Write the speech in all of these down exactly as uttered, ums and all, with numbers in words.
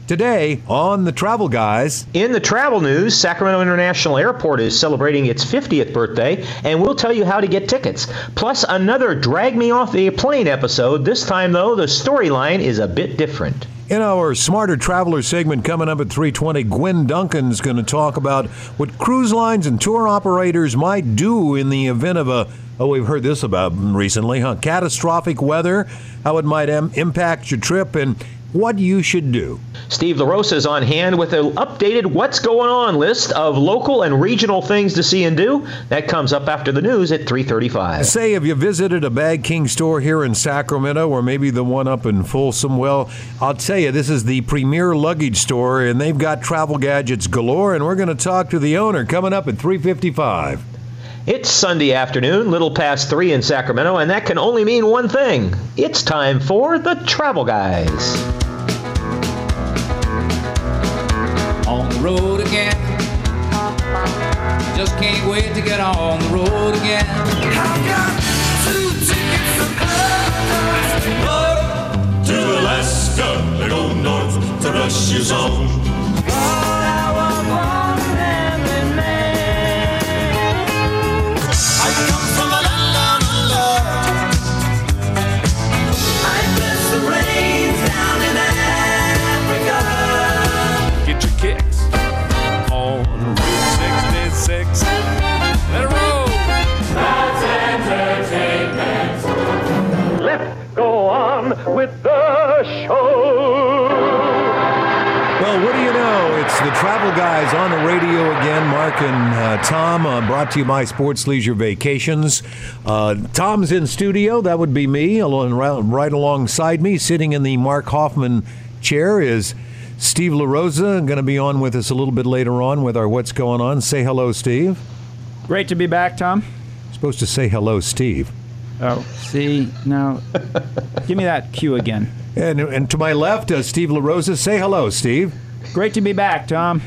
Today on The Travel Guys. In the travel news, Sacramento International Airport is celebrating its fiftieth birthday, and we'll tell you how to get tickets. Plus, another Drag Me Off the Plane episode. This time, though, the storyline is a bit different. In our Smarter Traveler segment coming up at three twenty, Gwen Duncan's going to talk about what cruise lines and tour operators might do in the event of a, oh, we've heard this about recently, huh? Catastrophic weather, how it might im- impact your trip, and what you should do. Steve LaRosa is on hand with an updated What's Going On list of local and regional things to see and do. That comes up after the news at three thirty-five. Say, have you visited a Bag King store here in Sacramento or maybe the one up in Folsom? Well, I'll tell you, this is the premier luggage store, and they've got travel gadgets galore, and we're going to talk to the owner coming up at three fifty-five. It's Sunday afternoon, little past three in Sacramento, and that can only mean one thing. It's time for the Travel Guys. On the road again. Just can't wait to get on the road again. I've got two tickets to Perth, to Alaska, and go north to Russia's own. I come from a land of love. I bless the rains down in Africa. Get your kicks on Route sixty-six. Let it roll. That's entertainment. Let's go on with the show. Well, what do you know? It's the Travel Guys on the radio again. Mark and uh, Tom, uh, brought to you by Sports Leisure Vacations. Uh, Tom's in studio. That would be me. Along, right alongside me, sitting in the Mark Hoffman chair, is Steve LaRosa, going to be on with us a little bit later on with our What's Going On. Say hello, Steve. Great to be back, Tom. Supposed to say hello, Steve. Oh, see, now, give me that cue again. And, and to my left, uh, Steve LaRosa. Say hello, Steve. Great to be back, Tom.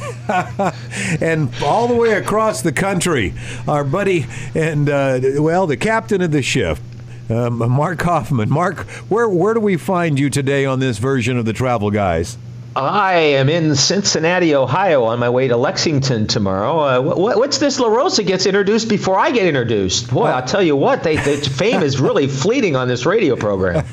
And all the way across the country, our buddy and, uh, well, the captain of the ship, um, Mark Hoffman. Mark, where where do we find you today on this version of the Travel Guys? I am in Cincinnati, Ohio, on my way to Lexington tomorrow. Uh, what, what's this? LaRosa gets introduced before I get introduced. Boy, I'll tell you what, they, the fame is really fleeting on this radio program.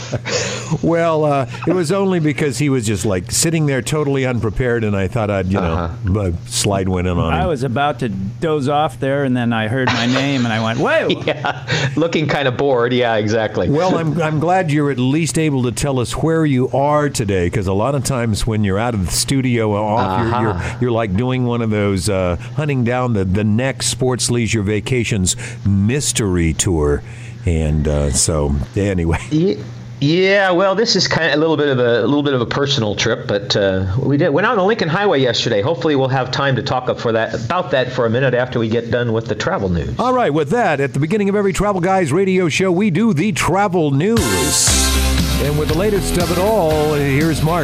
Well, uh, it was only because he was just like sitting there totally unprepared, and I thought I'd, you Uh-huh. know, uh, slide one in on him. I was about to doze off there, and then I heard my name, and I went, whoa! Yeah, looking kind of bored. Yeah, exactly. Well, I'm I'm glad you're at least able to tell us where you are today, because a lot of times when you're out of the studio off, Uh-huh. you're, you're you're like doing one of those uh, hunting down the the next Sports Leisure Vacations mystery tour, and uh, so anyway. Yeah. Yeah, well, this is kind of a little bit of a, a little bit of a personal trip, but uh, we did went out on the Lincoln Highway yesterday. Hopefully, we'll have time to talk for that about that for a minute after we get done with the travel news. All right, with that, at the beginning of every Travel Guys radio show, we do the travel news, and with the latest of it all, here's Mark.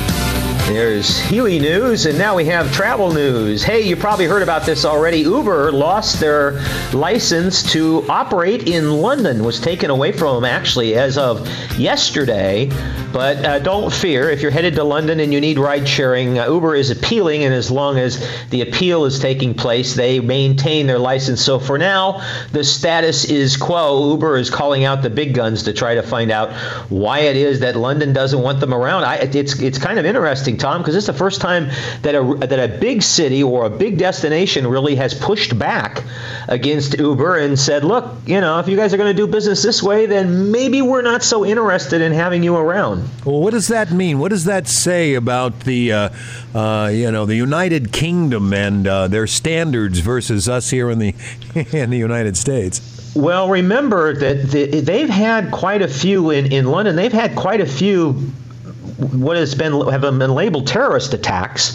There's Huey news, and now we have travel news. Hey, you probably heard about this already. Uber lost their license to operate in London, was taken away from them actually as of yesterday. But uh, don't fear, if you're headed to London and you need ride sharing, uh, Uber is appealing, and as long as the appeal is taking place, they maintain their license. So for now, the status is quo. Uber is calling out the big guns to try to find out why it is that London doesn't want them around. I, it's it's kind of interesting, Tom, because it's the first time that a that a big city or a big destination really has pushed back against Uber and said, look, you know, if you guys are going to do business this way, then maybe we're not so interested in having you around. Well, what does that mean? What does that say about the, uh, uh, you know, the United Kingdom and uh, their standards versus us here in the in the United States? Well, remember that the, they've had quite a few in, in London. They've had quite a few what has been have been labeled terrorist attacks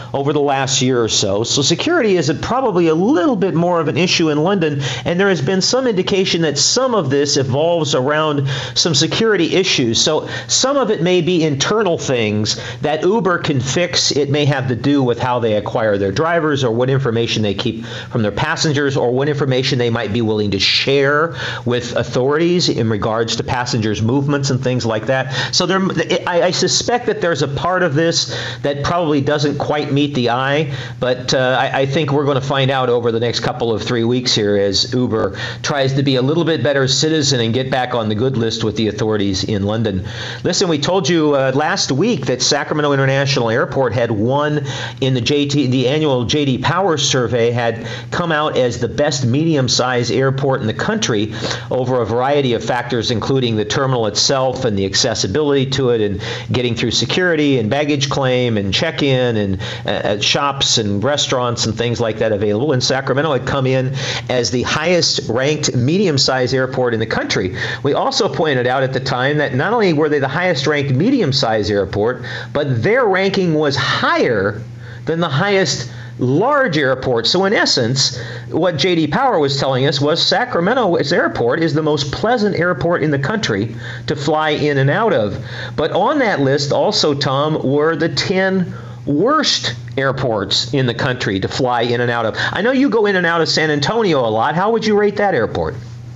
over the last year or so. So security is a, probably a little bit more of an issue in London, and there has been some indication that some of this evolves around some security issues. So some of it may be internal things that Uber can fix. It may have to do with how they acquire their drivers, or what information they keep from their passengers, or what information they might be willing to share with authorities in regards to passengers' movements and things like that. So there, I, I suspect that there's a part of this that probably doesn't quite meet the eye, but uh, I, I think we're going to find out over the next couple of three weeks here as Uber tries to be a little bit better citizen and get back on the good list with the authorities in London. Listen, we told you uh, last week that Sacramento International Airport had won in the J T, the annual J D Power survey, had come out as the best medium-sized airport in the country over a variety of factors, including the terminal itself and the accessibility to it, and getting through security and baggage claim and check-in and uh, shops and restaurants and things like that available. And Sacramento had come in as the highest ranked medium-sized airport in the country. We also pointed out at the time that not only were they the highest ranked medium-sized airport, but their ranking was higher than the highest large airport. So in essence, what J D Power was telling us was Sacramento's airport is the most pleasant airport in the country to fly in and out of. But on that list also, Tom, were the ten worst airports in the country to fly in and out of. I know you go in and out of San Antonio a lot. How would you rate that airport?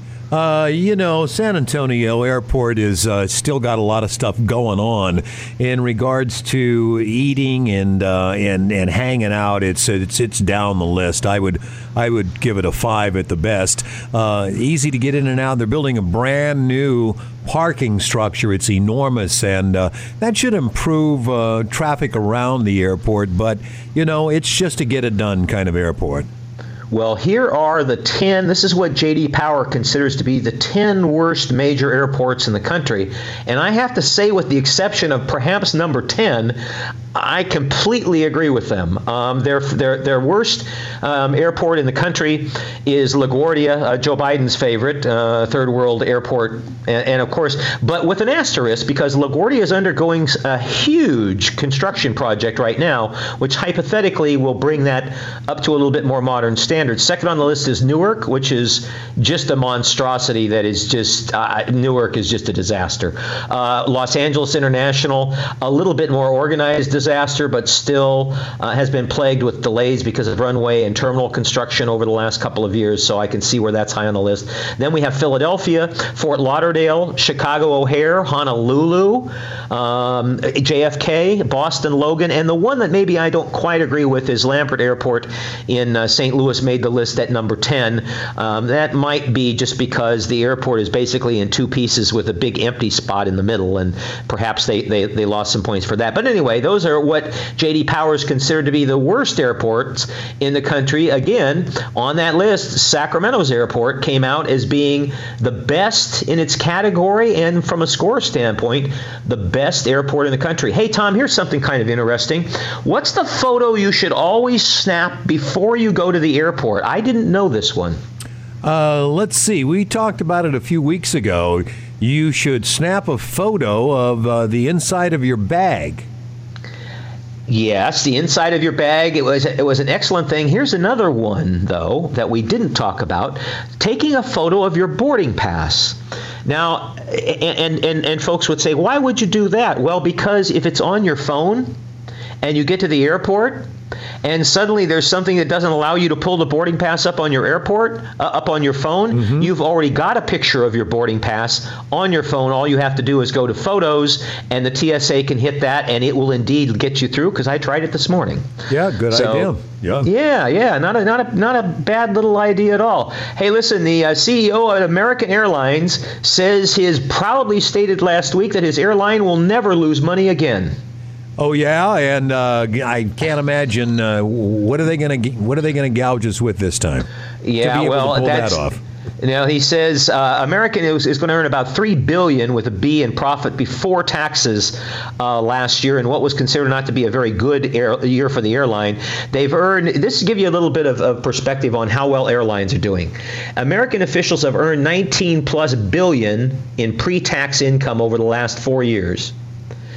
Uh, you know, San Antonio Airport is uh, still got a lot of stuff going on in regards to eating and uh, and and hanging out. It's it's it's down the list. I would I would give it a five at the best. Uh, easy to get in and out. They're building a brand new parking structure. It's enormous, and uh, that should improve uh, traffic around the airport. But you know, it's just a get it done kind of airport. Well, here are the ten, this is what J D Power considers to be the ten worst major airports in the country. And I have to say, with the exception of perhaps number ten, I completely agree with them. Um, their, their, their worst um, airport in the country is LaGuardia, uh, Joe Biden's favorite, uh, third world airport. And, and of course, but with an asterisk, because LaGuardia is undergoing a huge construction project right now, which hypothetically will bring that up to a little bit more modern standards. Second on the list is Newark, which is just a monstrosity that is just, uh, Newark is just a disaster. Uh, Los Angeles International, a little bit more organized disaster, but still uh, has been plagued with delays because of runway and terminal construction over the last couple of years, so I can see where that's high on the list. Then we have Philadelphia, Fort Lauderdale, Chicago O'Hare, Honolulu, um, J F K, Boston Logan, and the one that maybe I don't quite agree with is Lampert Airport in uh, Saint Louis, made the list at number ten. Um, that might be just because the airport is basically in two pieces with a big empty spot in the middle, and perhaps they, they, they lost some points for that. But anyway, those are what J D Power is considered to be the worst airports in the country. Again, on that list, Sacramento's airport came out as being the best in its category, and from a score standpoint, the best airport in the country. Hey, Tom, here's something kind of interesting. What's the photo you should always snap before you go to the airport? I didn't know this one. Uh, let's see. We talked about it a few weeks ago. You should snap a photo of uh, the inside of your bag. Yes, the inside of your bag. It was it was an excellent thing. Here's another one, though, that we didn't talk about. Taking a photo of your boarding pass. Now, and, and, and folks would say, why would you do that? Well, because if it's on your phone and you get to the airport, and suddenly there's something that doesn't allow you to pull the boarding pass up on your airport, uh, up on your phone, mm-hmm. You've already got a picture of your boarding pass on your phone. All you have to do is go to Photos, and the T S A can hit that, and it will indeed get you through, because I tried it this morning. Yeah, good so, idea. Yeah, yeah, yeah, not a, not, a, not a bad little idea at all. Hey, listen, the uh, C E O at American Airlines says his proudly stated last week that his airline will never lose money again. Oh yeah, and uh, I can't imagine uh, what are they going to what are they going to gouge us with this time? Yeah, to be able well, to pull that's. that off. Now he says uh, American is, is going to earn about three billion dollars with a B in profit before taxes uh, last year, in what was considered not to be a very good air, year for the airline. They've earned, this to give you a little bit of, of perspective on how well airlines are doing. American officials have earned nineteen plus billion in pre-tax income over the last four years.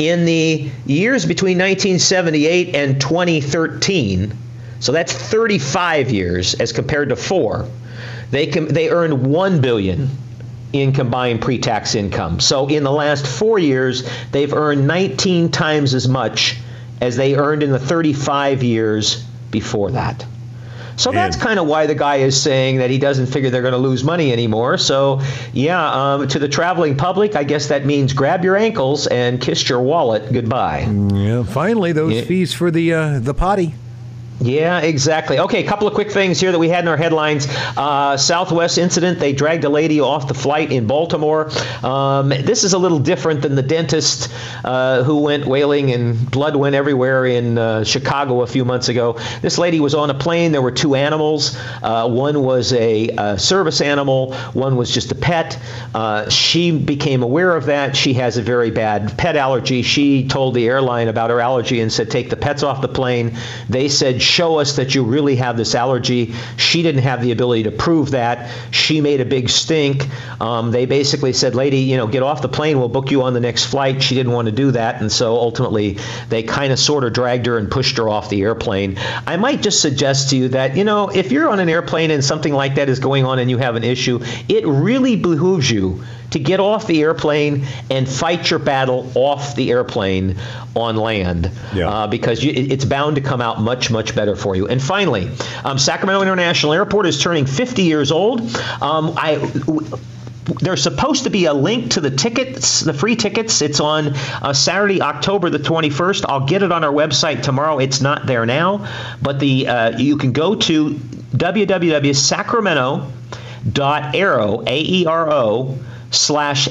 In the years between nineteen seventy-eight and twenty thirteen, so that's thirty-five years as compared to four, they com- they earned one billion dollars in combined pre-tax income. So in the last four years, they've earned nineteen times as much as they earned in the thirty-five years before that. So Man. that's kind of why the guy is saying that he doesn't figure they're going to lose money anymore. So, yeah, um, to the traveling public, I guess that means grab your ankles and kiss your wallet goodbye. Yeah, finally, those Yeah. fees for the uh, the potty. Yeah, exactly. Okay, a couple of quick things here that we had in our headlines. Uh, Southwest incident, they dragged a lady off the flight in Baltimore. Um, this is a little different than the dentist uh, who went wailing and blood went everywhere in uh, Chicago a few months ago. This lady was on a plane. There were two animals. Uh, one was a, a service animal. One was just a pet. Uh, she became aware of that. She has a very bad pet allergy. She told the airline about her allergy and said, take the pets off the plane. They said, show us that you really have this allergy. She didn't have the ability to prove that. She made a big stink. Um, they basically said, lady, you know, get off the plane. We'll book you on the next flight. She didn't want to do that. And so ultimately, they kind of sort of dragged her and pushed her off the airplane. I might just suggest to you that, you know, if you're on an airplane and something like that is going on and you have an issue, it really behooves you to get off the airplane and fight your battle off the airplane on land, Yeah. uh, because you, it, it's bound to come out much, much better for you. And finally, um, Sacramento International Airport is turning fifty years old. Um, I. W- There's supposed to be a link to the tickets, the free tickets. It's on uh, Saturday, October the twenty-first. I'll get it on our website tomorrow. It's not there now, but the uh, you can go to w w w dot sacramento dot aero, A E R O, slash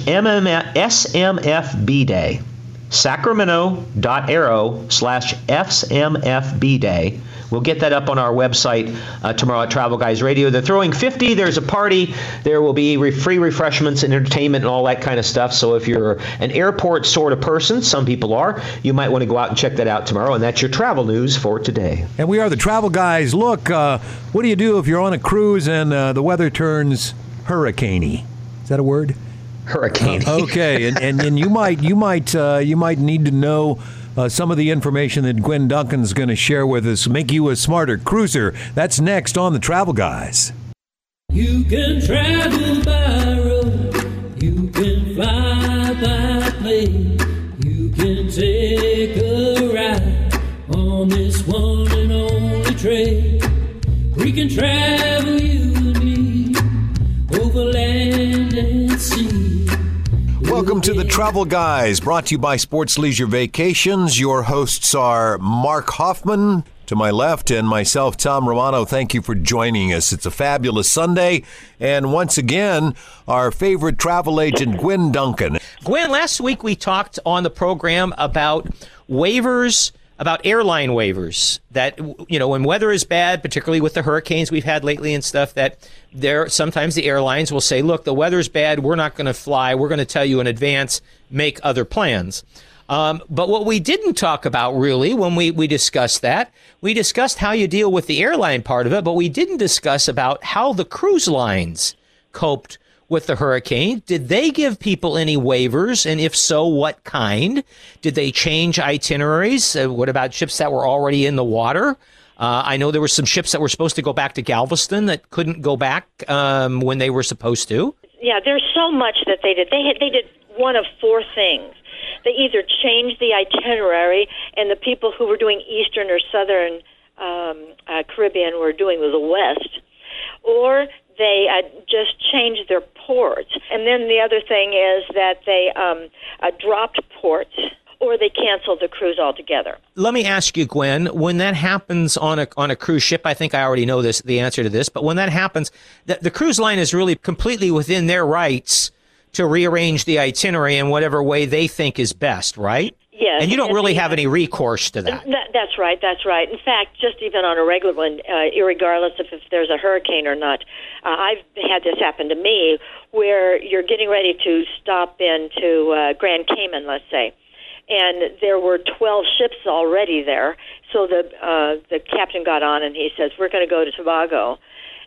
S M F B Day. sacramento dot aero slash S M F B Day. We'll get that up on our website uh, tomorrow at Travel Guys Radio. They're throwing fifty. There's a party. There will be re- free refreshments and entertainment and all that kind of stuff. So if you're an airport sort of person, some people are, you might want to go out and check that out tomorrow. And that's your travel news for today. And we are the Travel Guys. Look, uh, what do you do if you're on a cruise and uh, the weather turns hurricane-y? Is that a word? Hurricane. Okay, and, and, and you might you might uh, you might need to know uh, some of the information that Gwen Duncan's going to share with us, make you a smarter cruiser. That's next on the Travel Guys. You can travel by road, you can fly by plane, you can take a ride on this one and only train. We can travel, you and me, over land and sea. Welcome to the Travel Guys, brought to you by Sports Leisure Vacations. Your hosts are Mark Hoffman to my left and myself, Tom Romano. Thank you for joining us. It's a fabulous Sunday. And once again, our favorite travel agent, Gwen Duncan. Gwen, last week we talked on the program about waivers, about airline waivers, that, you know, when weather is bad, particularly with the hurricanes we've had lately and stuff, that there sometimes the airlines will say, look, the weather's bad, we're not going to fly, we're going to tell you in advance, make other plans. Um, but what we didn't talk about really when we, we discussed that, we discussed how you deal with the airline part of it, but we didn't discuss about how the cruise lines coped with the hurricane. Did they give people any waivers? And if so, what kind? Did they change itineraries? Uh, what about ships that were already in the water? Uh, I know there were some ships that were supposed to go back to Galveston that couldn't go back um, when they were supposed to. Yeah, there's so much that they did. They had, they did one of four things. They either changed the itinerary, and the people who were doing Eastern or Southern um, uh, Caribbean were doing the West, or they uh, just changed their ports. And then the other thing is that they um, uh, dropped ports, or they canceled the cruise altogether. Let me ask you, Gwen, when that happens on a on a cruise ship, I think I already know this, the answer to this, but when that happens, the, the cruise line is really completely within their rights to rearrange the itinerary in whatever way they think is best, right? Yes. And you don't really yeah. have any recourse to that. that. That's right, that's right. In fact, just even on a regular one, uh, irregardless of if there's a hurricane or not, uh, I've had this happen to me where you're getting ready to stop into uh, Grand Cayman, let's say, and there were twelve ships already there. So the uh, the captain got on and he says, we're going to go to Tobago.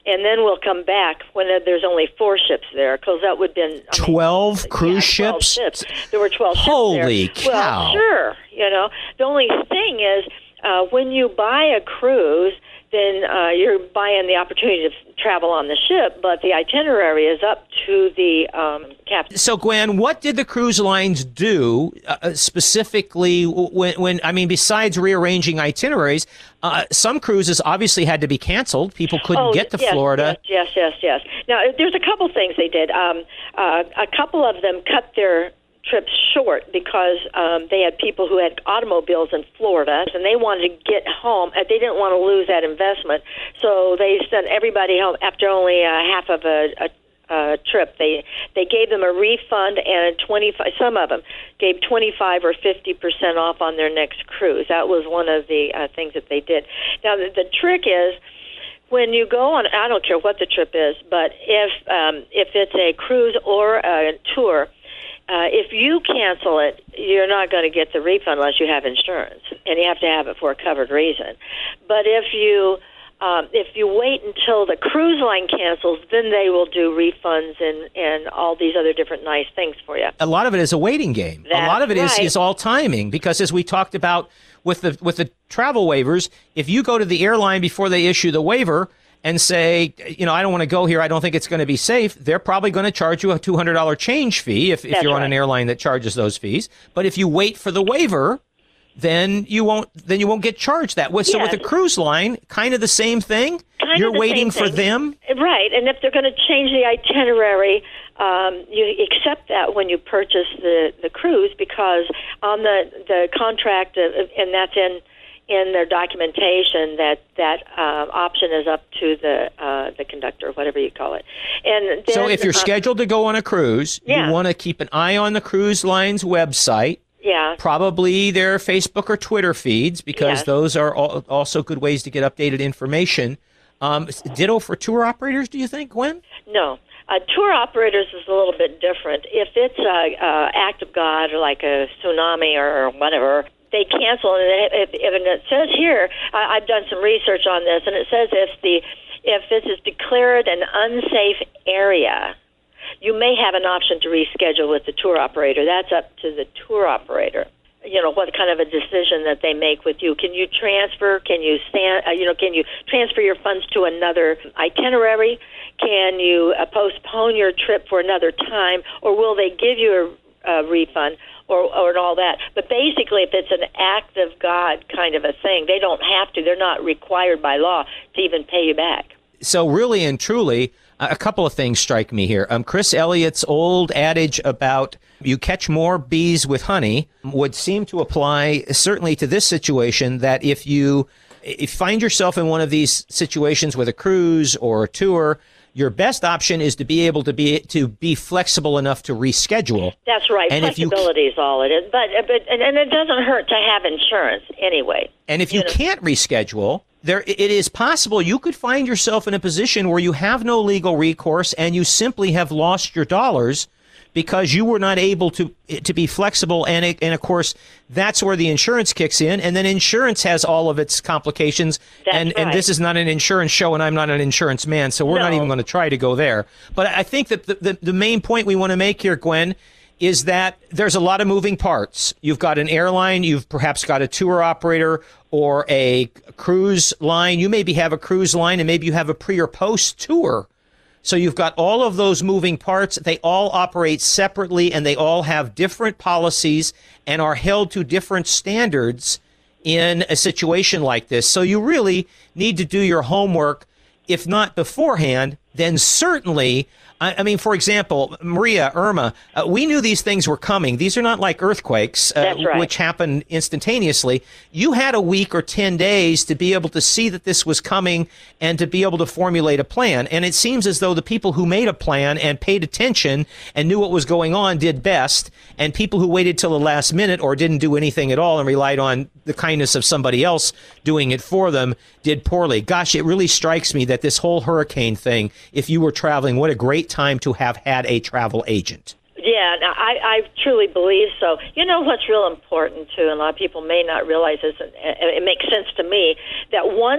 and then we'll come back when there's only four ships there, because that would have been I mean, twelve cruise yeah, twelve ships? ships. There were twelve Holy ships there. cow. Well, sure. You know, the only thing is, uh, when you buy a cruise, then uh, you're buying the opportunity to travel on the ship, but the itinerary is up to the um, captain. So, Gwen, what did the cruise lines do uh, specifically when, when, I mean, besides rearranging itineraries, uh, some cruises obviously had to be canceled. People couldn't oh, get to yes, Florida. Yes, yes, yes, yes. Now, there's a couple things they did. Um, uh, a couple of them cut their trips short because um, they had people who had automobiles in Florida, and they wanted to get home. Uh, they didn't want to lose that investment, so they sent everybody home after only uh, half of a, a uh, trip. They they gave them a refund and a twenty-five. Some of them gave twenty-five or fifty percent off on their next cruise. That was one of the uh, things that they did. Now the, the trick is, when you go on, I don't care what the trip is, but if um, if it's a cruise or a tour, Uh, if you cancel it, you're not going to get the refund unless you have insurance, and you have to have it for a covered reason. But if you um, if you wait until the cruise line cancels, then they will do refunds and, and all these other different nice things for you. A lot of it is a waiting game. That's a lot of it is, right. is all timing, because as we talked about with the with the travel waivers, if you go to the airline before they issue the waiver and say, you know, I don't want to go here, I don't think it's going to be safe, they're probably going to charge you a two hundred dollars change fee if, if That's you're on right. an airline that charges those fees. But if you wait for the waiver, then you won't then you won't get charged that way. So Yes. with a cruise line, kind of the same thing. Kind you're of the waiting same for thing. them. Right, and if they're going to change the itinerary, um, you accept that when you purchase the, the cruise, because on the, the contract, uh, and that's in in their documentation, that that uh, option is up to the uh, the conductor, whatever you call it. And then, So if you're uh, scheduled to go on a cruise, Yeah. you want to keep an eye on the cruise line's website. yeah, Probably their Facebook or Twitter feeds, because Yes. those are al- also good ways to get updated information. Um, ditto for tour operators, do you think, Gwen? no. Uh, tour operators is a little bit different. If it's a, a act of God, or like a tsunami or whatever, they cancel. And if, if and it says here, I, I've done some research on this, and it says if the if this is declared an unsafe area, you may have an option to reschedule with the tour operator. That's up to the tour operator. You know, what kind of a decision that they make with you. Can you transfer? Can you stand? Uh, you know, can you transfer your funds to another itinerary? Can you uh, postpone your trip for another time, or will they give you a, a refund, or or all that? But basically, if it's an act of God kind of a thing, they don't have to. They're not required by law to even pay you back. So really and truly, a couple of things strike me here. Um, Chris Elliott's old adage about you catch more bees with honey would seem to apply certainly to this situation, that if you if you find yourself in one of these situations with a cruise or a tour, your best option is to be able to be to be flexible enough to reschedule. That's right. And if you- Flexibility is all it is. But but and, and it doesn't hurt to have insurance anyway. And if you, You know. can't reschedule, there it is possible you could find yourself in a position where you have no legal recourse and you simply have lost your dollars because you were not able to to be flexible. And it, and of course, that's where the insurance kicks in. And then insurance has all of its complications. That's and and right. this is not an insurance show, and I'm not an insurance man, so we're not No. even going to try to go there. But I think that the, the, the main point we want to make here, Gwen, is that there's a lot of moving parts. You've got an airline, you've perhaps got a tour operator or a cruise line. You maybe have a cruise line, and maybe you have a pre or post tour. So you've got all of those moving parts. They all operate separately, and they all have different policies and are held to different standards in a situation like this. So you really need to do your homework, if not beforehand, then certainly. I, I mean, for example, Maria, Irma, uh, we knew these things were coming. These are not like earthquakes, uh, That's right. which happen instantaneously. You had a week or ten days to be able to see that this was coming and to be able to formulate a plan. And it seems as though the people who made a plan and paid attention and knew what was going on did best, and people who waited till the last minute or didn't do anything at all and relied on the kindness of somebody else doing it for them did poorly. Gosh, it really strikes me that this whole hurricane thing, if you were traveling, what a great time to have had a travel agent. Yeah, no, I, I truly believe so. You know what's real important, too, and a lot of people may not realize this, and it makes sense to me, that once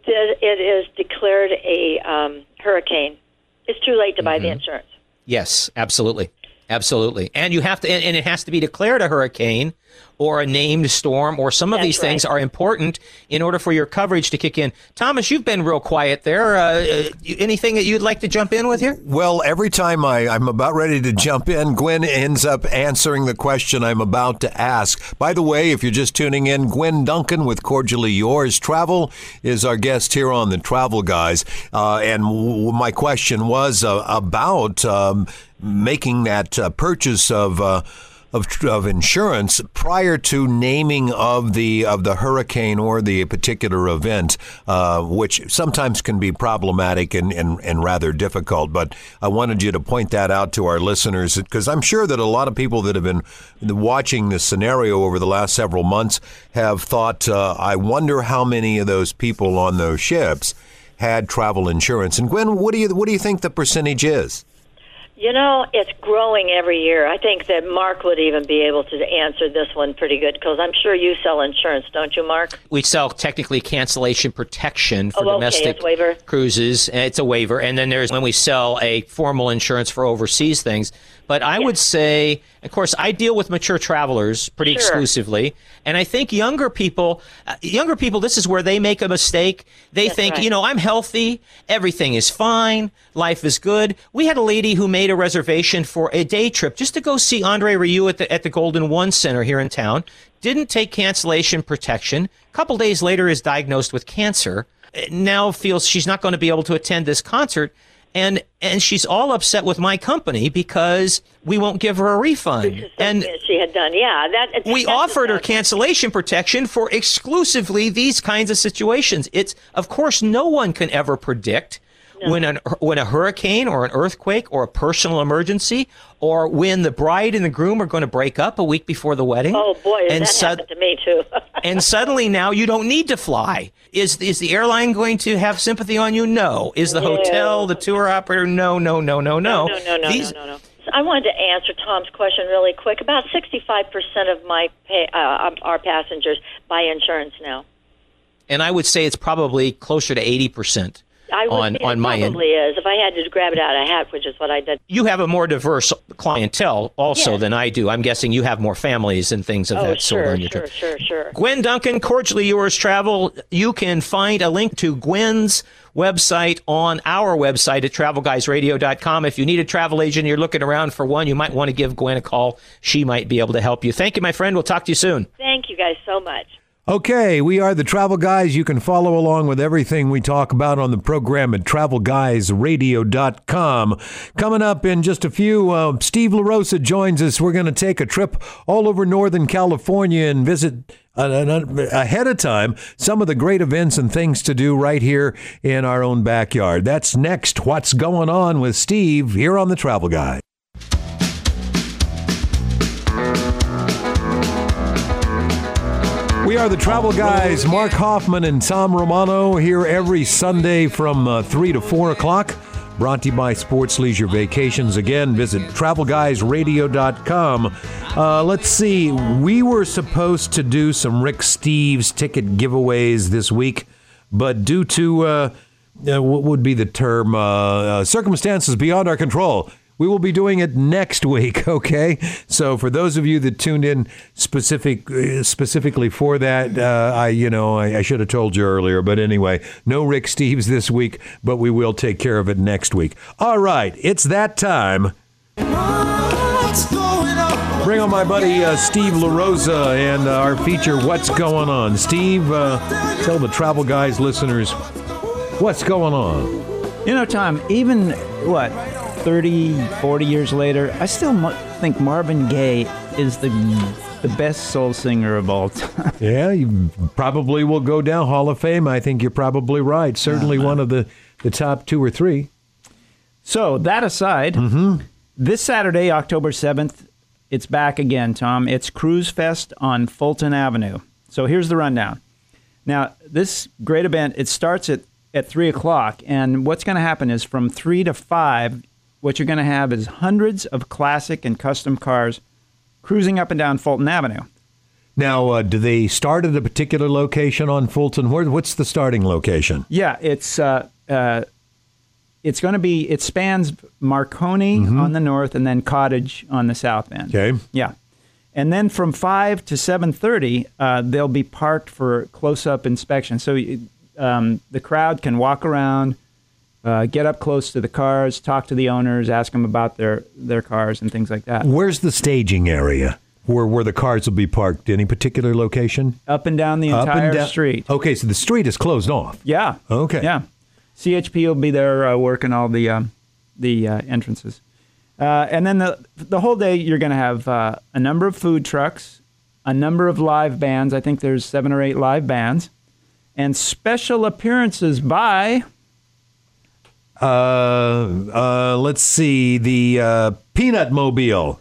that it is declared a um, hurricane, it's too late to buy the insurance. Yes, absolutely. Absolutely. And you have to, and, and it has to be declared a hurricane or a named storm, or some of That's these things right. are important in order for your coverage to kick in. Thomas, you've been real quiet there. Uh, anything that you'd like to jump in with here? Well, every time I, I'm about ready to jump in, Gwen ends up answering the question I'm about to ask. By the way, if you're just tuning in, Gwen Duncan with Cordially Yours Travel is our guest here on the Travel Guys. Uh, and w- my question was uh, about um, making that uh, purchase of uh, Of, of insurance prior to naming of the of the hurricane or the particular event, uh, which sometimes can be problematic and, and, and rather difficult. But I wanted you to point that out to our listeners, because I'm sure that a lot of people that have been watching this scenario over the last several months have thought, uh, I wonder how many of those people on those ships had travel insurance. And Gwen, what do you what do you think the percentage is? You know, it's growing every year. I think that Mark would even be able to answer this one pretty good, because I'm sure you sell insurance, don't you, Mark? We sell technically cancellation protection for Oh, okay, domestic it's waiver. cruises. And it's a waiver. And then there's when we sell a formal insurance for overseas things. But I would say, of course, I deal with mature travelers pretty Sure. exclusively. And I think younger people, uh, younger people, this is where they make a mistake. They That's think, right. you know, I'm healthy. Everything is fine. Life is good. We had a lady who made a reservation for a day trip just to go see Andre Rieu at the, at the Golden One Center here in town. Didn't take cancellation protection. A couple days later is diagnosed with cancer. Now feels she's not going to be able to attend this concert. And and she's all upset with my company because we won't give her a refund. And she had done, yeah. That we that's offered her about- cancellation protection for exclusively these kinds of situations. It's, of course, no one can ever predict when an when a hurricane or an earthquake or a personal emergency, or when the bride and the groom are going to break up a week before the wedding. Oh boy, and that sud- happened to me too. and suddenly now you don't need to fly. Is is the airline going to have sympathy on you? No. Is the No. hotel, the tour operator? No, no, no, no, no. No, no, no, These- no, no, no. So I wanted to answer Tom's question really quick. About sixty-five percent of my pay, uh, our passengers buy insurance now. And I would say it's probably closer to eighty percent. I would on say on it my end. probably is. If I had to grab it out of a hat, which is what I did. You have a more diverse clientele also Yes. than I do. I'm guessing you have more families and things of Oh, that sort sure, on your sure, trip. sure, sure. Gwen Duncan, Cordially Yours Travel. You can find a link to Gwen's website on our website at travel guys radio dot com. If you need a travel agent, you're looking around for one, you might want to give Gwen a call. She might be able to help you. Thank you, my friend. We'll talk to you soon. Thank you guys so much. Okay, we are the Travel Guys. You can follow along with everything we talk about on the program at travel guys radio dot com. Coming up in just a few, uh, Steve LaRosa joins us. We're going to take a trip all over Northern California and visit uh, uh, ahead of time some of the great events and things to do right here in our own backyard. That's next. What's going on with Steve here on the Travel Guys? We are the Travel Guys, Mark Hoffman and Tom Romano, here every Sunday from uh, three to four o'clock. Brought to you by Sports Leisure Vacations. Again, visit travel guys radio dot com. Uh, let's see. We were supposed to do some Rick Steves ticket giveaways this week, but due to uh, uh, what would be the term, uh, uh, circumstances beyond our control, we will be doing it next week, okay? So for those of you that tuned in specific, uh, specifically for that, uh, I, you know, I, I should have told you earlier. But anyway, no Rick Steves this week, but we will take care of it next week. All right, it's that time. What's going on? Bring on my buddy uh, Steve LaRosa and uh, our feature, What's Going On? Steve, uh, tell the Travel Guys listeners what's going on. You know, Tom, even, what, thirty, forty years later, I still mu- think Marvin Gaye is the the best soul singer of all time. Yeah, you probably will go down Hall of Fame. I think you're probably right. Certainly one of the, the top two or three. So, that aside, this Saturday, October seventh, it's back again, Tom. It's Cruise Fest on Fulton Avenue. So here's the rundown. Now, this great event, it starts at, at three o'clock, and what's going to happen is from three to five, what you're going to have is hundreds of classic and custom cars cruising up and down Fulton Avenue. Now, uh, do they start at a particular location on Fulton? Where, what's the starting location? Yeah, it's uh, uh, it's going to be, it spans Marconi Mm-hmm. on the north and then Cottage on the south end. Okay. Yeah. And then from five to seven thirty, uh, they'll be parked for close-up inspection. So um, the crowd can walk around, uh, get up close to the cars, talk to the owners, ask them about their, their cars and things like that. Where's the staging area where, where the cars will be parked? Any particular location? Up and down the Up and entire down- street. Okay, so the street is closed off. Yeah. Okay. Yeah. C H P will be there uh, working all the um, the uh, entrances. Uh, and then the the whole day, you're going to have uh, a number of food trucks, a number of live bands. I think there's seven or eight live bands, and special appearances by. Uh, uh, let's see, the uh, Peanut Mobile.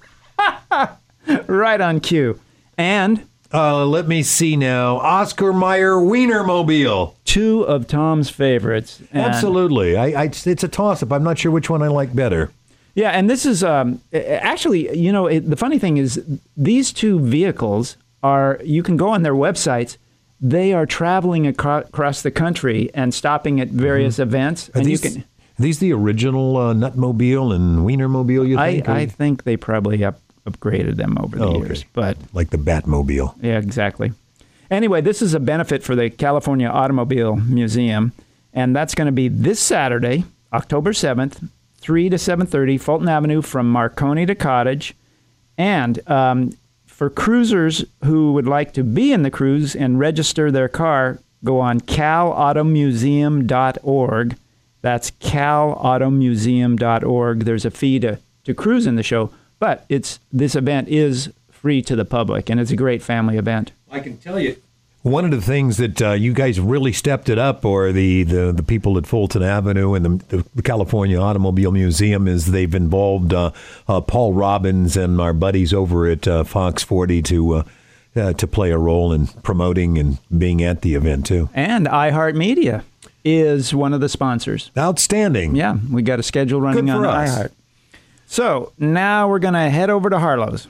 Right on cue. And Uh, let me see now, Oscar Mayer Wiener Mobile. two of Tom's favorites. And- Absolutely. I, I, it's a toss-up. I'm not sure which one I like better. Yeah, and this is um, actually, you know, it, the funny thing is these two vehicles are, you can go on their websites, they are traveling acro- across the country and stopping at various Mm-hmm. events. Are and these, you can, are these the original uh, Nutmobile and Wienermobile, you I, think? Or I think they probably up, upgraded them over the Oh, okay. years. But like the Batmobile. yeah, exactly. Anyway, this is a benefit for the California Automobile Museum, and that's going to be this Saturday, October seventh, three to seven thirty, Fulton Avenue from Marconi to Cottage. And um, for cruisers who would like to be in the cruise and register their car, go on cal auto museum dot org. That's cal auto museum dot org. There's a fee to, to cruise in the show, but it's this event is free to the public, and it's a great family event. I can tell you. One of the things that uh, you guys really stepped it up, or the, the, the people at Fulton Avenue and the, the California Automobile Museum, is they've involved uh, uh, Paul Robbins and our buddies over at uh, Fox forty to uh, uh, to play a role in promoting and being at the event, too. And iHeartMedia is one of the sponsors. Outstanding. Yeah, we got a schedule running Good on for us. iHeart. So now we're going to head over to Harlow's.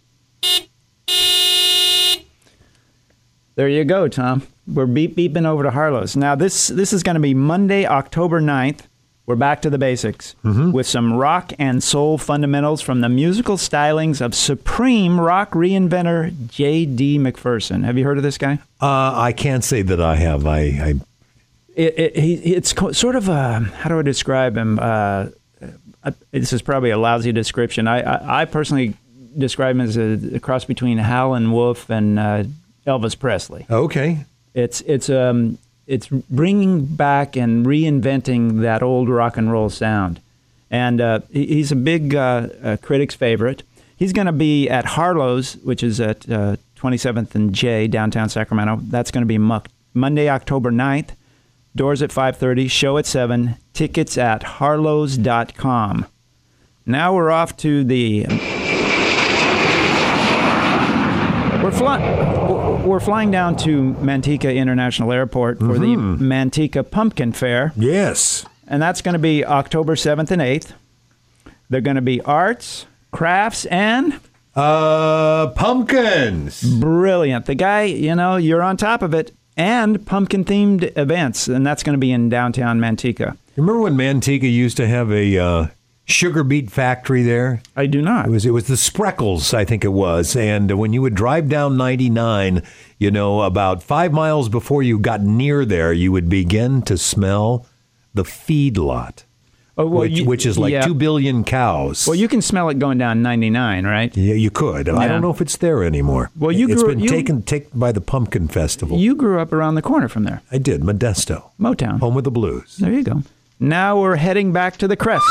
There you go, Tom. We're beep beeping over to Harlow's. Now, this this is going to be Monday, October ninth. We're back to the basics Mm-hmm. with some rock and soul fundamentals from the musical stylings of supreme rock reinventor J D McPherson. Have you heard of this guy? Uh, I can't say that I have. I, I It, it, he, it's co- sort of a, how do I describe him? Uh, uh, this is probably a lousy description. I, I, I personally describe him as a, a cross between Howlin' Wolf and uh, Elvis Presley. okay. It's it's um it's bringing back and reinventing that old rock and roll sound, and uh, he, he's a big uh, uh, critics' favorite. He's going to be at Harlow's, which is at uh, twenty-seventh and J, downtown Sacramento. That's going to be Mo- Monday, October ninth. Doors at five thirty, show at seven. Tickets at harlows dot com. Now we're off to the. We're flying. We're flying down to Manteca International Airport for the Manteca Pumpkin Fair, Yes. and that's going to be October seventh and eighth. They're going to be arts, crafts, and Uh, pumpkins. brilliant. The guy, you know, you're on top of it, and pumpkin-themed events, and that's going to be in downtown Manteca. Remember when Manteca used to have a uh, sugar beet factory there? I do not. It was it was the Spreckles, I think it was. And when you would drive down ninety-nine, you know, about five miles before you got near there, you would begin to smell the feedlot, Oh, well, which, you- which is like yeah. two billion cows. Well, you can smell it going down ninety-nine, right? yeah, you could. I Yeah. don't know if it's there anymore. Well, you it's grew- been you- taken taken by the Pumpkin Festival. You grew up around the corner from there, I did, Modesto, Motown. home of the blues. There you go. Now we're heading back to the crest.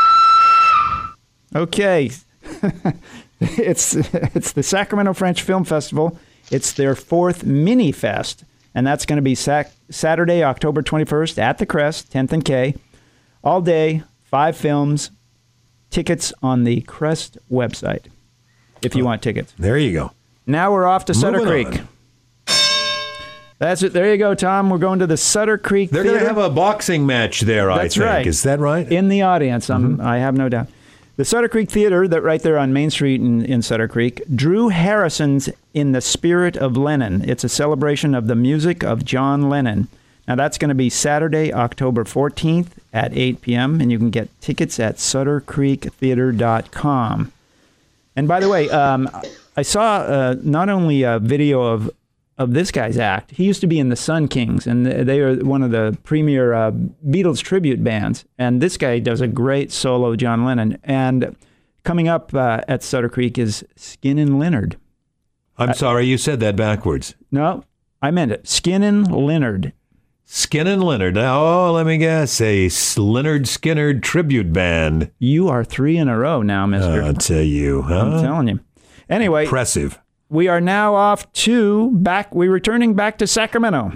Okay. it's it's the Sacramento French Film Festival. It's their fourth mini fest, and that's going to be sac- Saturday, October twenty-first at the Crest, tenth and K. All day, five films. Tickets on the Crest website if you want tickets. There you go. Now we're off to Sutter Moving Creek. on. That's it. There you go, Tom. We're going to the Sutter Creek They're going to Theater. have a boxing match there, I That's think. right. Is that right? In the audience, um, Mm-hmm. I have no doubt. The Sutter Creek Theater, that right there on Main Street in, in Sutter Creek, Drew Harrison's In the Spirit of Lennon. It's a celebration of the music of John Lennon. Now, that's going to be Saturday, October fourteenth at eight p.m., and you can get tickets at sutter creek theater dot com. And by the way, um, I saw uh, not only a video of of this guy's act. He used to be in the Sun Kings, and they are one of the premier uh, Beatles tribute bands. And this guy does a great solo John Lennon. And coming up uh, at Sutter Creek is Skinnin' Leonard. I'm uh, sorry, you said that backwards. No, I meant it. Skinnin' Leonard. Skinnin' Leonard. Oh, let me guess. A Leonard Skinner tribute band. You are three in a row now, mister. I'll tell you. Huh? I'm telling you. Anyway. Impressive. We are now off to back. We're returning back to Sacramento.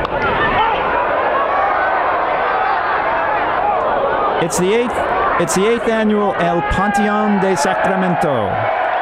It's the eighth. It's the eighth annual El Panteón de Sacramento.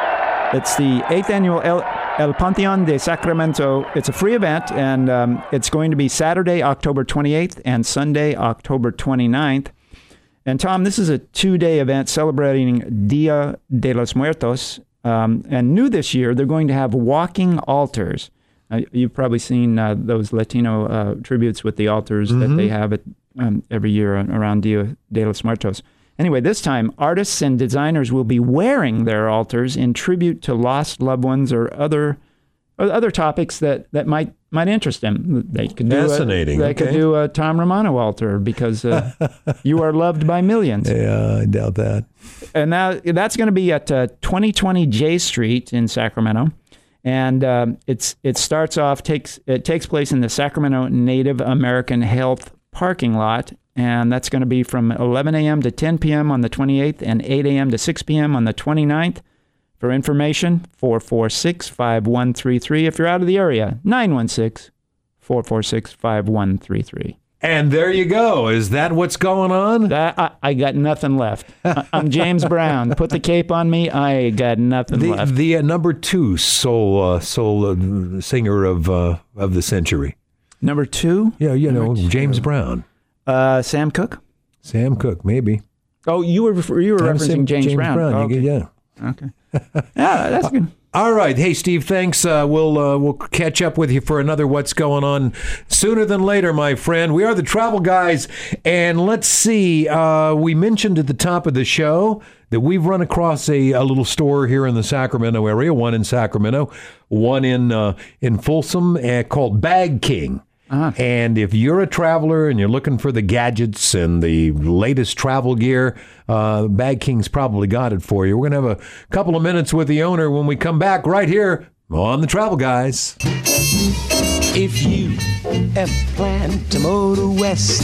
It's the eighth annual El, El Panteón de Sacramento. It's a free event, and um, it's going to be Saturday, October twenty-eighth, and Sunday, October twenty-ninth. And Tom, this is a two-day event celebrating Dia de los Muertos. Um, and new this year, they're going to have walking altars. Uh, you've probably seen uh, those Latino uh, tributes with the altars mm-hmm. that they have at, um, every year around Dia de los Muertos. Anyway, this time, artists and designers will be wearing their altars in tribute to lost loved ones or other or other topics that, that might might interest them. They could do Fascinating. A, they okay. could do a Tom Romano altar because uh, you are loved by millions. Yeah, I doubt that. And now that's going to be at uh, twenty twenty J Street in Sacramento, and um, it's it starts off takes it takes place in the Sacramento Native American Health parking lot, and that's going to be from eleven a.m. to ten p.m. on the twenty-eighth and eight a.m. to six p.m. on the twenty-ninth. For information, four four six, five one three three. If you're out of the area, nine one six, four four six, five one three three. And there you go. Is that what's going on? That, I, I got nothing left. I'm James Brown. Put the cape on me. I got nothing the, left. The uh, number two soul uh, soul uh, singer of uh, of the century. Number two? Yeah, you number know, two. James Brown. Uh, Sam Cooke? Sam Cooke, maybe. Oh, you were you were I'm referencing James, James Brown. Brown. Oh, okay. Yeah. Okay. Yeah, that's good. All right. Hey, Steve, thanks. Uh, we'll uh, we'll catch up with you for another What's Going On sooner than later, my friend. We are the Travel Guys, and let's see. Uh, we mentioned at the top of the show that we've run across a, a little store here in the Sacramento area, one in Sacramento, one in uh, in Folsom, uh, called Bag King. Uh-huh. And if you're a traveler and you're looking for the gadgets and the latest travel gear, uh, Bag King's probably got it for you. We're going to have a couple of minutes with the owner when we come back right here on the Travel Guys. If you ever plan to motor west,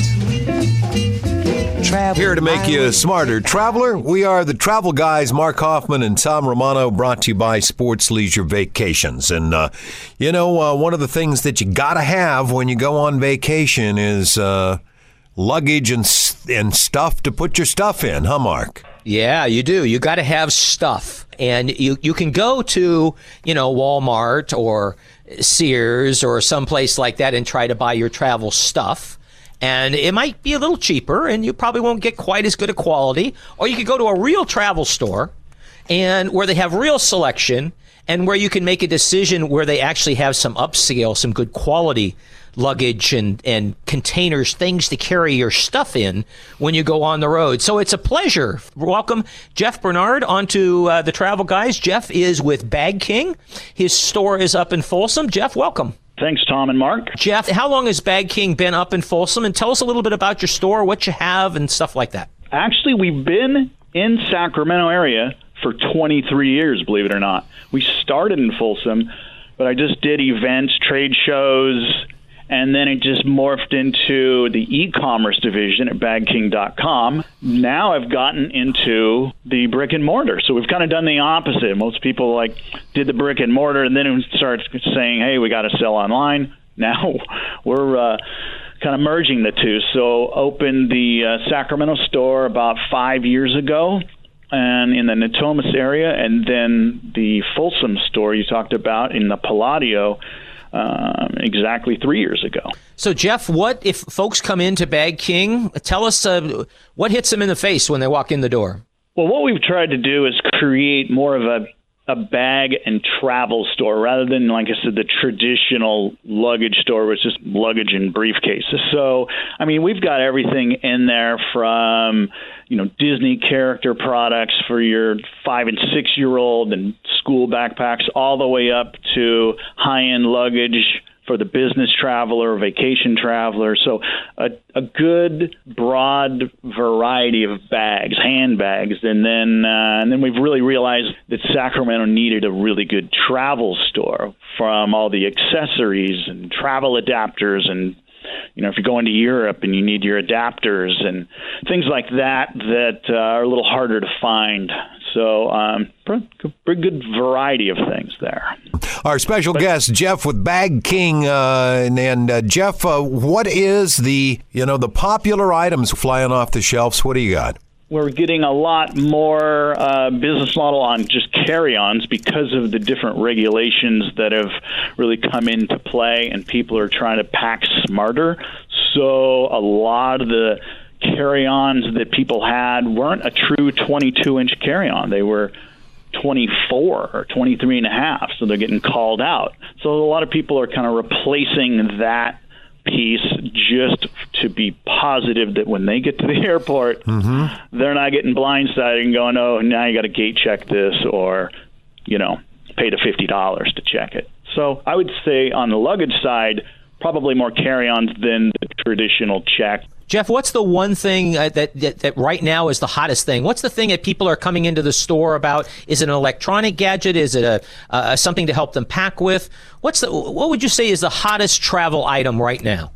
travel here to make you a smarter traveler, we are the Travel Guys, Mark Hoffman and Tom Romano, brought to you by Sports Leisure Vacations. And, uh, you know, uh, one of the things that you got to have when you go on vacation is uh, luggage and, and stuff to put your stuff in, huh, Mark? Yeah, you do. You got to have stuff. And you, you can go to, you know, Walmart or Sears or someplace like that and try to buy your travel stuff. And it might be a little cheaper, and you probably won't get quite as good a quality. Or you could go to a real travel store, and where they have real selection, and where you can make a decision where they actually have some upscale, some good quality luggage and, and containers, things to carry your stuff in when you go on the road. So it's a pleasure. Welcome Jeff Bernard onto uh, the Travel Guys. Jeff is with Bag King. His store is up in Folsom. Jeff, welcome. Thanks, Tom and Mark. Jeff, how long has Bag King been up in Folsom? And tell us a little bit about your store, what you have, and stuff like that. Actually, we've been in Sacramento area for twenty-three years, believe it or not. We started in Folsom, but I just did events, trade shows, and then it just morphed into the e-commerce division at bag king dot com. Now I've gotten into the brick and mortar. So we've kind of done the opposite. Most people like did the brick and mortar and then it starts saying, hey, we got to sell online. Now we're uh, kind of merging the two. So opened the uh, Sacramento store about five years ago and in the Natomas area, and then the Folsom store you talked about in the Palladio Um, exactly three years ago. So, Jeff, what if folks come into Bag King? Tell us uh, what hits them in the face when they walk in the door. Well, what we've tried to do is create more of a a bag and travel store rather than, like I said, the traditional luggage store, which is just luggage and briefcases. So, I mean, we've got everything in there from, you know, Disney character products for your five and six year old and school backpacks, all the way up to high-end luggage for the business traveler, vacation traveler. So a, a good broad variety of bags, handbags. And then uh, and then we've really realized that Sacramento needed a really good travel store from all the accessories and travel adapters. And, you know, if you're going to Europe and you need your adapters and things like that that uh, are a little harder to find. So um, pretty good variety of things there. Our special but, guest, Jeff with Bag King. Uh, and and uh, Jeff, uh, what is the, you know, the popular items flying off the shelves? What do you got? We're getting a lot more uh, business model on just carry-ons because of the different regulations that have really come into play, and people are trying to pack smarter. So a lot of the carry-ons that people had weren't a true twenty-two inch carry-on. They were twenty-four or twenty-three and a half, so they're getting called out. So a lot of people are kind of replacing that piece just to be positive that when they get to the airport, mm-hmm. they're not getting blindsided and going, oh, now you got to gate check this, or, you know, pay the fifty dollars to check it. So I would say on the luggage side, probably more carry-ons than the traditional check. Jeff, what's the one thing uh, that, that that right now is the hottest thing? What's the thing that people are coming into the store about? Is it an electronic gadget? Is it a uh, something to help them pack with? What's the what would you say is the hottest travel item right now?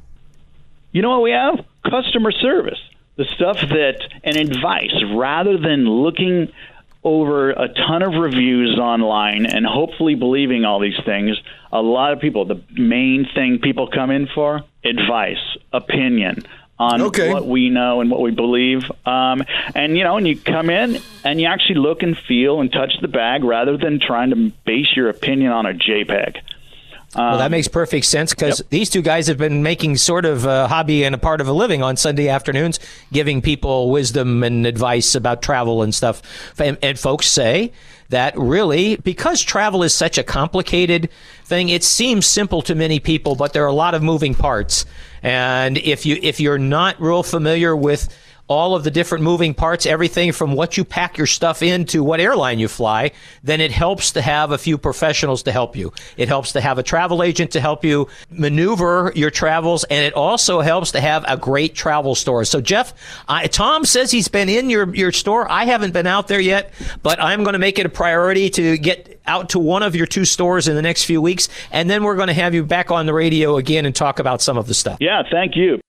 You know what we have? Customer service. The stuff that, and advice, rather than looking over a ton of reviews online and hopefully believing all these things. A lot of people, the main thing people come in for, advice, opinion on okay. what we know and what we believe. Um, and, you know, and you come in and you actually look and feel and touch the bag rather than trying to base your opinion on a JPEG. Um, well, that makes perfect sense because yep. these two guys have been making sort of a hobby and a part of a living on Sunday afternoons, giving people wisdom and advice about travel and stuff. And, and folks say that really, because travel is such a complicated thing, it seems simple to many people, but there are a lot of moving parts. And if you if you're not real familiar with all of the different moving parts, everything from what you pack your stuff in to what airline you fly, then it helps to have a few professionals to help you. It helps to have a travel agent to help you maneuver your travels, and it also helps to have a great travel store. So, Jeff, I, Tom says he's been in your, your store. I haven't been out there yet, but I'm going to make it a priority to get out to one of your two stores in the next few weeks, and then we're going to have you back on the radio again and talk about some of the stuff. Yeah, thank you.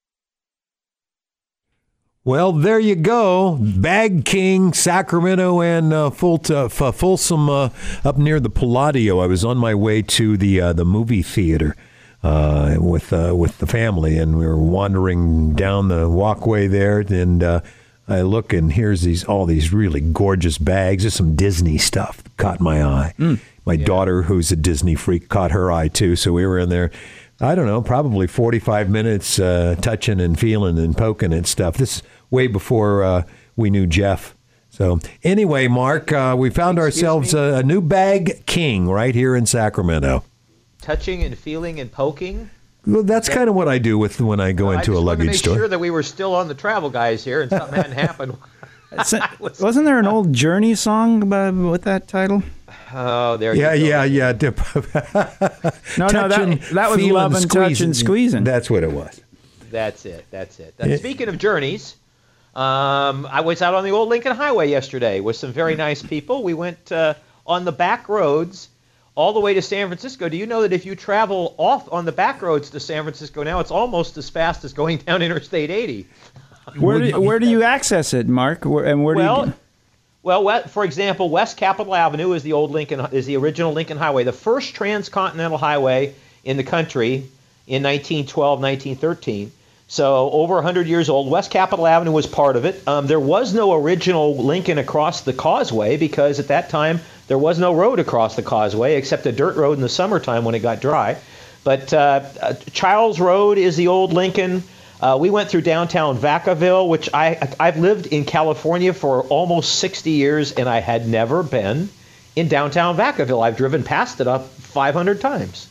Well, there you go. Bag King, Sacramento, and uh, Fulta, F- Folsom uh, up near the Palladio. I was on my way to the uh, the movie theater uh, with uh, with the family, and we were wandering down the walkway there, and uh, I look, and here's these all these really gorgeous bags. There's some Disney stuff that caught my eye. Mm. My yeah. daughter, who's a Disney freak, caught her eye, too, so we were in there. I don't know, probably forty-five minutes uh, touching and feeling and poking at stuff. This is way before uh, we knew Jeff. So anyway, Mark, uh, we found Excuse ourselves a, a new Bag King right here in Sacramento. Touching and feeling and poking? Well, that's that, kind of what I do with when I go well, into I a luggage store. I store. just sure that we were still on the travel guys here and something hadn't happened. Wasn't there an old Journey song about, with that title? Oh, there yeah, you go. Yeah, yeah, yeah. no, no, that, that was Love and Touch and Squeezing. That's what it was. That's it. That's it. Uh, speaking of journeys, um, I was out on the old Lincoln Highway yesterday with some very nice people. We went uh, on the back roads all the way to San Francisco. Do you know that if you travel off on the back roads to San Francisco now, it's almost as fast as going down Interstate eighty? Where do, where do you access it, Mark? Where, and where well, do you... Well, for example, West Capitol Avenue is the old Lincoln is the original Lincoln Highway, the first transcontinental highway in the country in nineteen twelve, nineteen thirteen. So over one hundred years old. West Capitol Avenue was part of it. Um, there was no original Lincoln across the causeway because at that time there was no road across the causeway except a dirt road in the summertime when it got dry. But uh, uh, Charles Road is the old Lincoln. Uh, we went through downtown Vacaville, which I, I've lived in California for almost sixty years, and I had never been in downtown Vacaville. I've driven past it up five hundred times.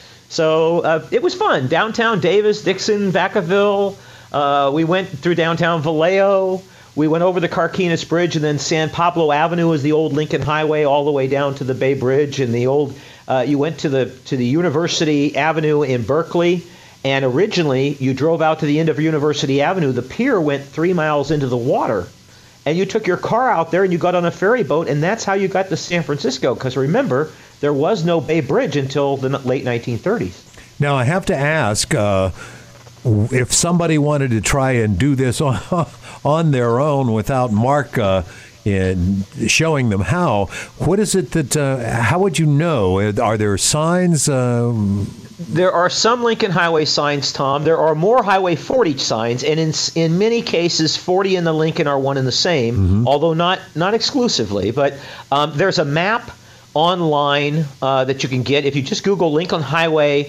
So uh, it was fun. Downtown Davis, Dixon, Vacaville. Uh, we went through downtown Vallejo. We went over the Carquinez Bridge, and then San Pablo Avenue is the old Lincoln Highway all the way down to the Bay Bridge, and the old. Uh, you went to the to the University Avenue in Berkeley. And originally, you drove out to the end of University Avenue. The pier went three miles into the water. And you took your car out there and you got on a ferry boat, and that's how you got to San Francisco. Because remember, there was no Bay Bridge until the late nineteen thirties. Now, I have to ask, uh, if somebody wanted to try and do this on, on their own without Mark uh, in showing them how, what is it that, uh, how would you know? Are there signs? Uh, There are some Lincoln Highway signs, Tom. There are more Highway forty signs, and in in many cases, forty and the Lincoln are one and the same, mm-hmm. although not not exclusively. But um, there's a map online uh, that you can get. If you just Google Lincoln Highway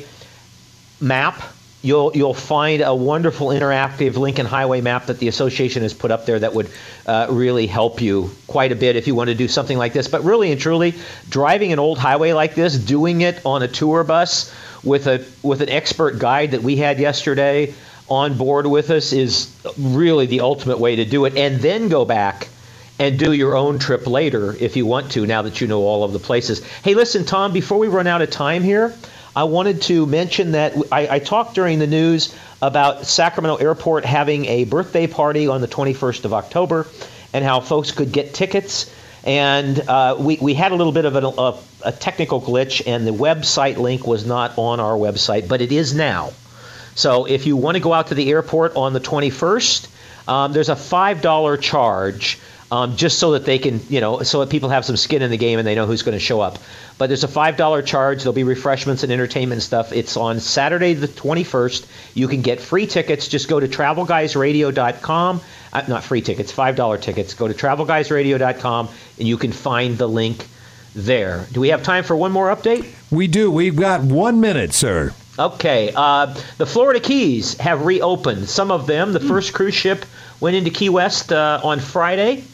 map, you'll you'll find a wonderful interactive Lincoln Highway map that the association has put up there that would uh, really help you quite a bit if you want to do something like this. But really and truly, driving an old highway like this, doing it on a tour bus with a with an expert guide that we had yesterday on board with us is really the ultimate way to do it. And then go back and do your own trip later if you want to, now that you know all of the places. Hey, listen, Tom, before we run out of time here, I wanted to mention that I, I talked during the news about Sacramento Airport having a birthday party on the twenty-first of October and how folks could get tickets. And uh, we, we had a little bit of a, a, a technical glitch, and the website link was not on our website, but it is now. So if you want to go out to the airport on the twenty-first, um, there's a five dollars charge um, just so that they can, you know, so that people have some skin in the game and they know who's going to show up. But there's a five dollars charge. There'll be refreshments and entertainment and stuff. It's on Saturday the twenty-first. You can get free tickets. Just go to travel guys radio dot com. Uh, not free tickets, five dollars tickets. Go to travel guys radio dot com and you can find the link there. Do we have time for one more update? We do. We've got one minute, sir. Okay. Uh, the Florida Keys have reopened. Some of them. The first cruise ship went into Key West uh, on Friday.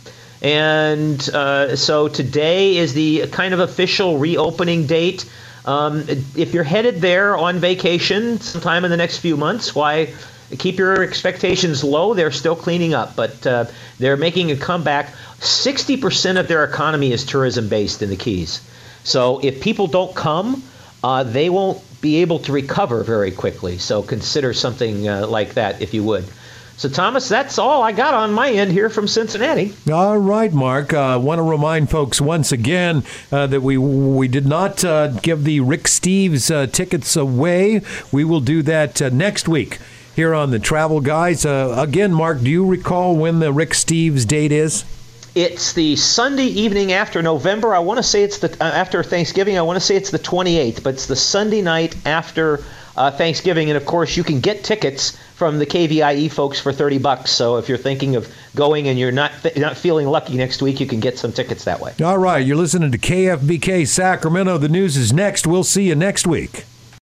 And uh, so today is the kind of official reopening date. Um, if you're headed there on vacation sometime in the next few months, why, keep your expectations low. They're still cleaning up, but uh, they're making a comeback. sixty percent of their economy is tourism-based in the Keys. So if people don't come, uh, they won't be able to recover very quickly. So consider something uh, like that if you would. So, Thomas, that's all I got on my end here from Cincinnati. All right, Mark. I uh, want to remind folks once again uh, that we we did not uh, give the Rick Steves uh, tickets away. We will do that uh, next week here on the Travel Guys. Uh, again, Mark, do you recall when the Rick Steves date is? It's the Sunday evening after November. I want to say it's the uh, after Thanksgiving. I want to say it's the twenty-eighth, but it's the Sunday night after uh, Thanksgiving. And, of course, you can get tickets from the K V I E folks for thirty bucks. So if you're thinking of going and you're not th- not feeling lucky next week, you can get some tickets that way. All right. You're listening to K F B K Sacramento. The news is next. We'll see you next week.